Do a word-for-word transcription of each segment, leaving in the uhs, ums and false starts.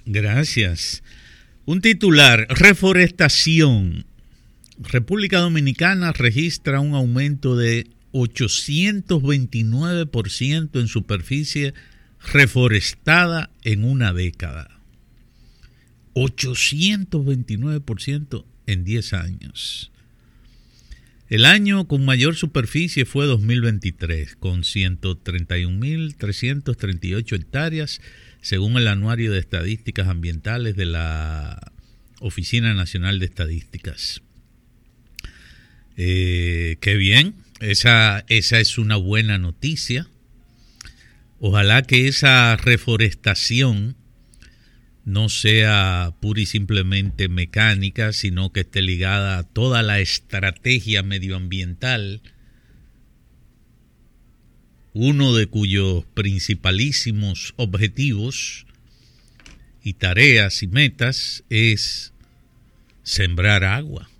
Gracias. Un titular, reforestación. República Dominicana registra un aumento de ochocientos veintinueve por ciento en superficie reforestada en una década. ochocientos veintinueve por ciento en diez años. El año con mayor superficie fue dos mil veintitrés, con ciento treinta y un mil trescientas treinta y ocho hectáreas, según el Anuario de Estadísticas Ambientales de la Oficina Nacional de Estadísticas. Eh, qué bien, esa, esa es una buena noticia. Ojalá que esa reforestación no sea pura y simplemente mecánica, sino que esté ligada a toda la estrategia medioambiental, uno de cuyos principalísimos objetivos y tareas y metas es sembrar agua,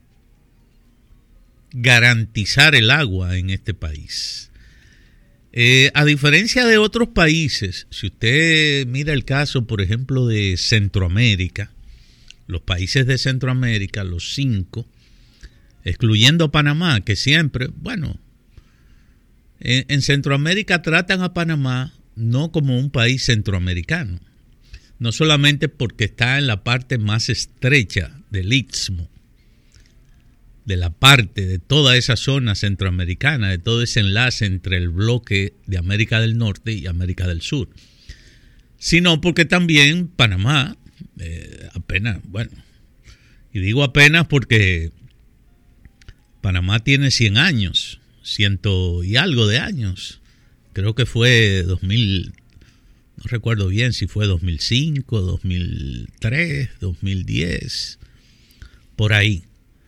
garantizar el agua en este país. Eh, a diferencia de otros países, si usted mira el caso, por ejemplo, de Centroamérica, los países de Centroamérica, los cinco, excluyendo Panamá, que siempre, bueno, en, en Centroamérica tratan a Panamá no como un país centroamericano, no solamente porque está en la parte más estrecha del Istmo, de la parte de toda esa zona centroamericana, de todo ese enlace entre el bloque de América del Norte y América del Sur, sino porque también Panamá, eh, apenas, bueno, y digo apenas porque Panamá tiene cien años, ciento y algo de años, creo que fue dos mil, no recuerdo bien si fue dos mil cinco, dos mil tres, dos mil diez, por ahí.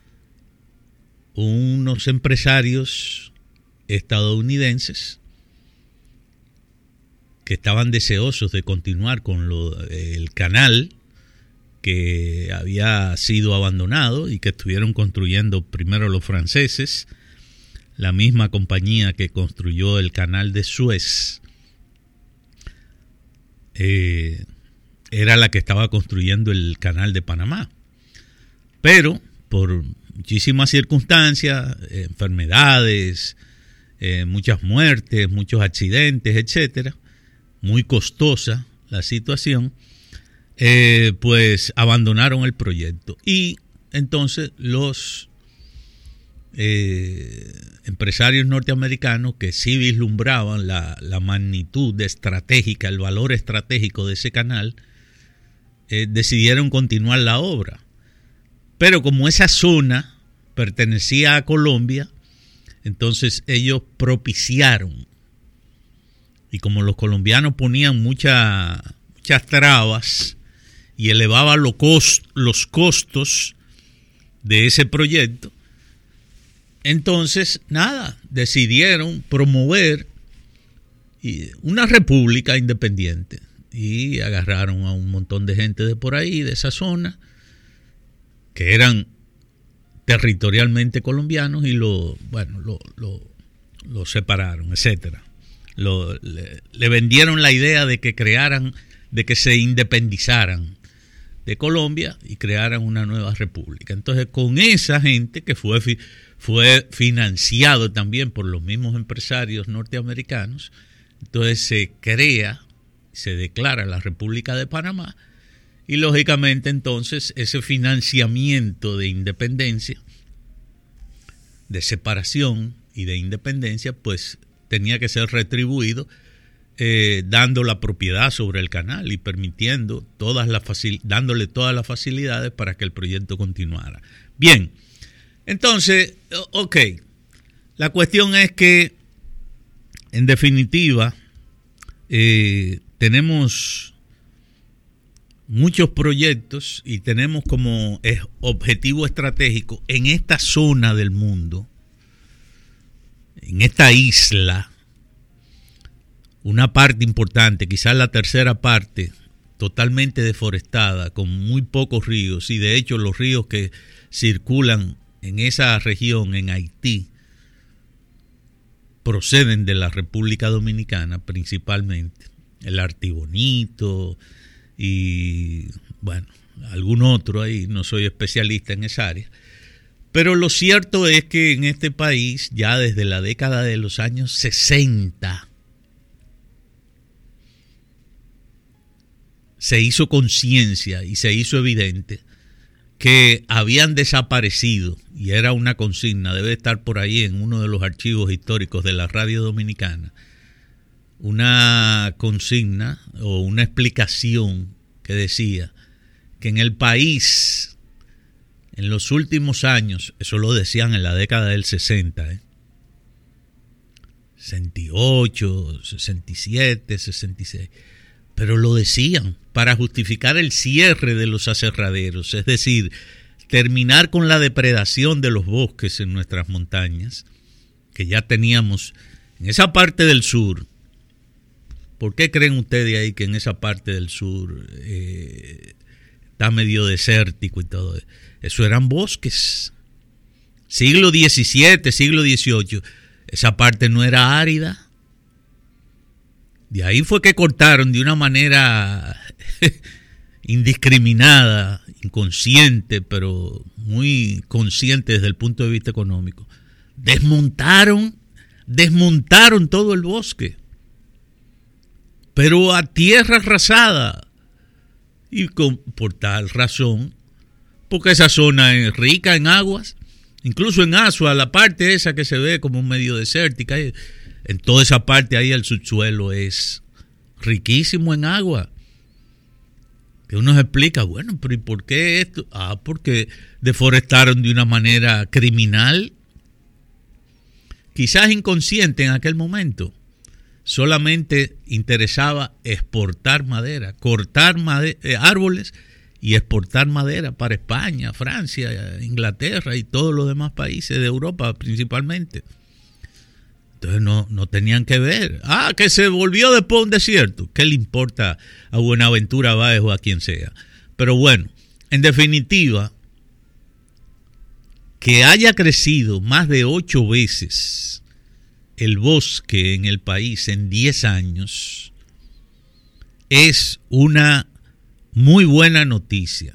Unos empresarios estadounidenses que estaban deseosos de continuar con lo, el canal que había sido abandonado y que estuvieron construyendo primero los franceses, la misma compañía que construyó el canal de Suez, eh, era la que estaba construyendo el canal de Panamá. Pero por muchísimas circunstancias, eh, enfermedades, eh, muchas muertes, muchos accidentes, etcétera, muy costosa la situación, eh, pues abandonaron el proyecto. Y entonces los eh, empresarios norteamericanos que sí vislumbraban la, la magnitud estratégica, el valor estratégico de ese canal, eh, decidieron continuar la obra. Pero como esa zona pertenecía a Colombia, entonces ellos propiciaron. Y como los colombianos ponían mucha, muchas trabas y elevaban los, cost, los costos de ese proyecto, entonces, nada, decidieron promover una república independiente. Y agarraron a un montón de gente de por ahí, de esa zona, que eran territorialmente colombianos, y lo, bueno, lo, lo, lo separaron, etcétera. Lo, le, le vendieron la idea de que crearan, de que se independizaran de Colombia y crearan una nueva república. Entonces, con esa gente que fue, fue financiado también por los mismos empresarios norteamericanos, entonces se crea, se declara la República de Panamá. Y lógicamente entonces ese financiamiento de independencia, de separación y de independencia, pues tenía que ser retribuido eh, dando la propiedad sobre el canal y permitiendo todas las facil- dándole todas las facilidades para que el proyecto continuara. Bien, entonces, ok, la cuestión es que en definitiva eh, tenemos muchos proyectos y tenemos como objetivo estratégico en esta zona del mundo, en esta isla, una parte importante, quizás la tercera parte, totalmente deforestada, con muy pocos ríos, y de hecho los ríos que circulan en esa región, en Haití, proceden de la República Dominicana principalmente, el Artibonito y bueno, algún otro ahí, no soy especialista en esa área. Pero lo cierto es que en este país, ya desde la década de los años sesenta, se hizo conciencia y se hizo evidente que habían desaparecido, y era una consigna, debe estar por ahí en uno de los archivos históricos de la radio dominicana, una consigna o una explicación que decía que en el país, en los últimos años, eso lo decían en la década del sesenta, ¿eh? sesenta y ocho, sesenta y siete, sesenta y seis, pero lo decían para justificar el cierre de los aserraderos, es decir, terminar con la depredación de los bosques en nuestras montañas, que ya teníamos en esa parte del sur. ¿Por qué creen ustedes ahí que en esa parte del sur eh, está medio desértico y todo eso? Eso eran bosques. Siglo diecisiete, siglo dieciocho, esa parte no era árida. De ahí fue que cortaron de una manera indiscriminada, inconsciente, pero muy consciente desde el punto de vista económico. Desmontaron, desmontaron todo el bosque, pero a tierra arrasada. Y con, por tal razón, porque esa zona es rica en aguas, incluso en Asua, la parte esa que se ve como medio desértica, en toda esa parte ahí el subsuelo es riquísimo en agua. Que uno se explica, bueno, pero ¿y por qué esto? Ah, porque deforestaron de una manera criminal, quizás inconsciente en aquel momento. Solamente interesaba exportar madera, cortar made- eh, árboles y exportar madera para España, Francia, Inglaterra y todos los demás países de Europa principalmente. Entonces no, no tenían que ver. Ah, que se volvió después un desierto. ¿Qué le importa a Buenaventura Báez o a quien sea? Pero bueno, en definitiva, que haya crecido más de ocho veces el bosque en el país en diez años es una muy buena noticia.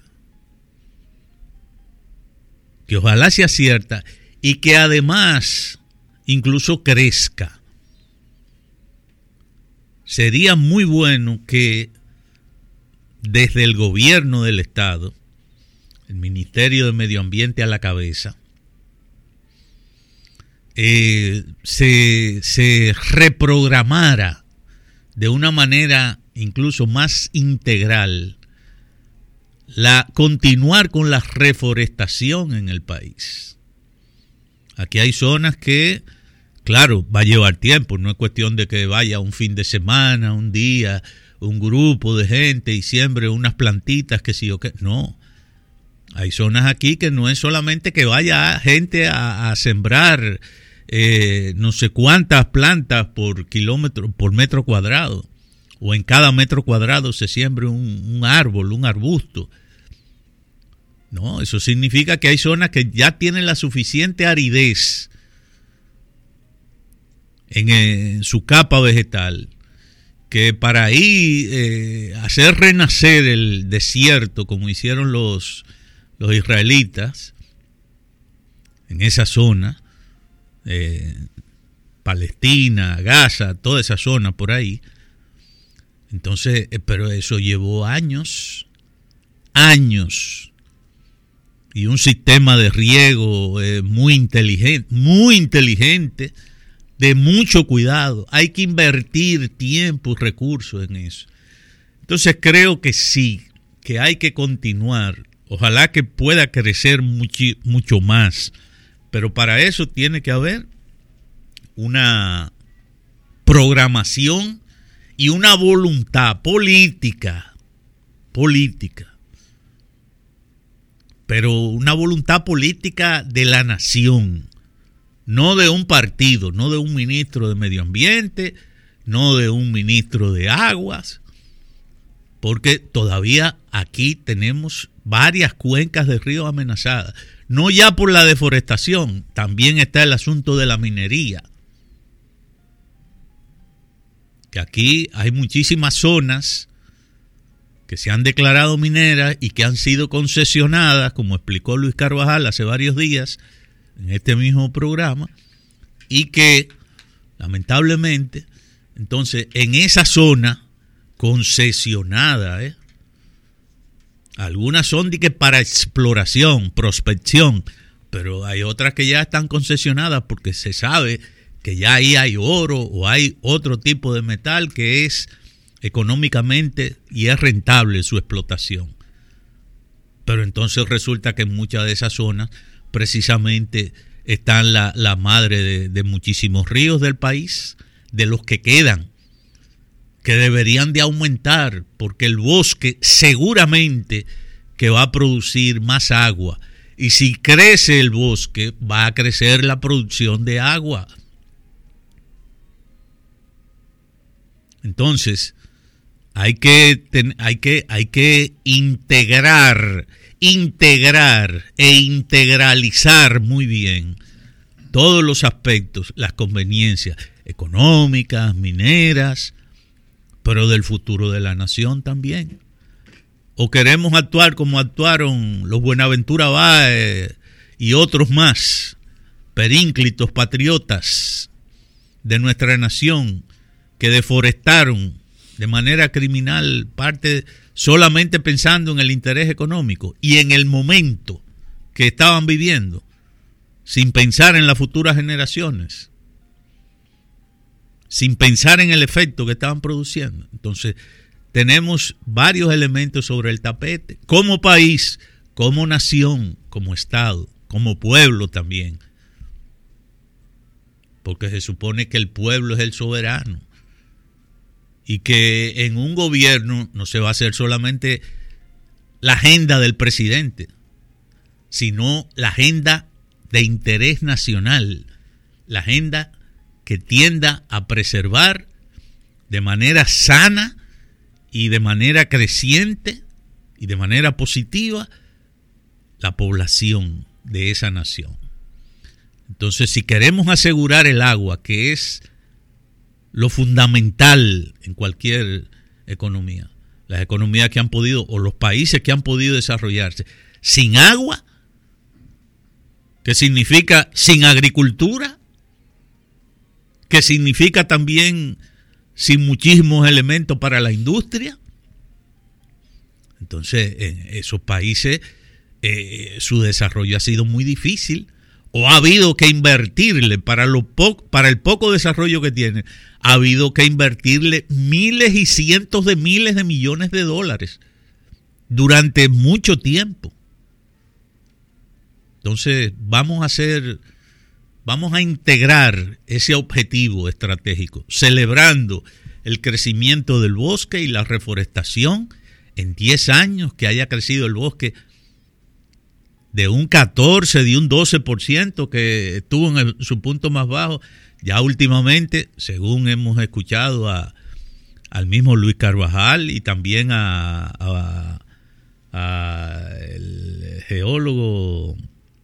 Que ojalá sea cierta y que además incluso crezca. Sería muy bueno que desde el gobierno del Estado, el Ministerio de Medio Ambiente a la cabeza, eh, se, se reprogramara de una manera incluso más integral la continuar con la reforestación en el país. Aquí hay zonas que, claro, va a llevar tiempo, no es cuestión de que vaya un fin de semana, un día, un grupo de gente y siembre unas plantitas que sí o qué, no. Hay zonas aquí que no es solamente que vaya gente a, a sembrar eh, no sé cuántas plantas por kilómetro, por metro cuadrado, o en cada metro cuadrado se siembre un, un árbol, un arbusto. No, eso significa que hay zonas que ya tienen la suficiente aridez en, en su capa vegetal, que para ahí eh, hacer renacer el desierto como hicieron los, los israelitas en esa zona, eh, Palestina, Gaza, toda esa zona por ahí. Entonces, eh, pero eso llevó años, años. Y un sistema de riego eh, muy inteligente, muy inteligente, de mucho cuidado. Hay que invertir tiempo y recursos en eso. Entonces creo que sí, que hay que continuar. Ojalá que pueda crecer mucho, mucho más. Pero para eso tiene que haber una programación y una voluntad política, política. Pero una voluntad política de la nación, no de un partido, no de un ministro de Medio Ambiente, no de un ministro de Aguas, porque todavía aquí tenemos varias cuencas de ríos amenazadas, no ya por la deforestación, también está el asunto de la minería, que aquí hay muchísimas zonas que se han declarado mineras y que han sido concesionadas, como explicó Luis Carvajal hace varios días en este mismo programa, y que lamentablemente, entonces, en esa zona concesionada, ¿eh? algunas son de que para exploración, prospección, pero hay otras que ya están concesionadas porque se sabe que ya ahí hay oro o hay otro tipo de metal que es económicamente y es rentable su explotación. Pero entonces resulta que en muchas de esas zonas precisamente están la, la madre de, de muchísimos ríos del país, de los que quedan, que deberían de aumentar, porque el bosque seguramente que va a producir más agua. Y si crece el bosque, va a crecer la producción de agua. Entonces, hay que, ten, hay que, hay que integrar, integrar e integralizar muy bien todos los aspectos, las conveniencias económicas, mineras, pero del futuro de la nación también. O queremos actuar como actuaron los Buenaventura Báez y otros más, perínclitos patriotas de nuestra nación, que deforestaron de manera criminal parte solamente pensando en el interés económico y en el momento que estaban viviendo, sin pensar en las futuras generaciones, sin pensar en el efecto que estaban produciendo. Entonces, tenemos varios elementos sobre el tapete, como país, como nación, como Estado, como pueblo también, porque se supone que el pueblo es el soberano y que en un gobierno no se va a hacer solamente la agenda del presidente, sino la agenda de interés nacional, la agenda que tienda a preservar de manera sana y de manera creciente y de manera positiva la población de esa nación. Entonces, si queremos asegurar el agua, que es lo fundamental en cualquier economía, las economías que han podido, o los países que han podido desarrollarse sin agua, que significa sin agricultura, que significa también sin muchísimos elementos para la industria. Entonces, en esos países eh, su desarrollo ha sido muy difícil, o ha habido que invertirle para, lo po- para el poco desarrollo que tiene, ha habido que invertirle miles y cientos de miles de millones de dólares durante mucho tiempo. Entonces, vamos a hacer, vamos a integrar ese objetivo estratégico, celebrando el crecimiento del bosque y la reforestación. En diez años que haya crecido el bosque de un catorce, de un doce por ciento que estuvo en el, su punto más bajo, ya últimamente, según hemos escuchado a, al mismo Luis Carvajal y también a, a, a el geólogo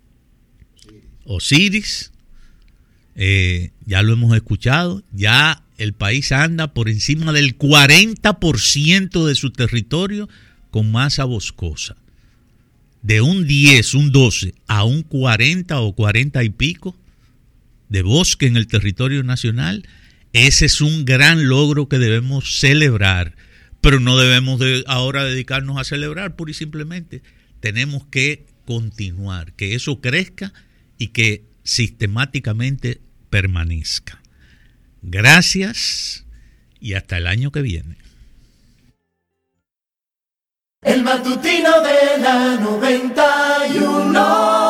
Osiris, eh, ya lo hemos escuchado, ya el país anda por encima del cuarenta por ciento de su territorio con masa boscosa. De un diez, un doce a un cuarenta o cuarenta y pico de bosque en el territorio nacional, ese es un gran logro que debemos celebrar, pero no debemos de ahora dedicarnos a celebrar pura y simplemente. Tenemos que continuar, que eso crezca y que sistemáticamente permanezca. Gracias y hasta el año que viene. El matutino de la noventa.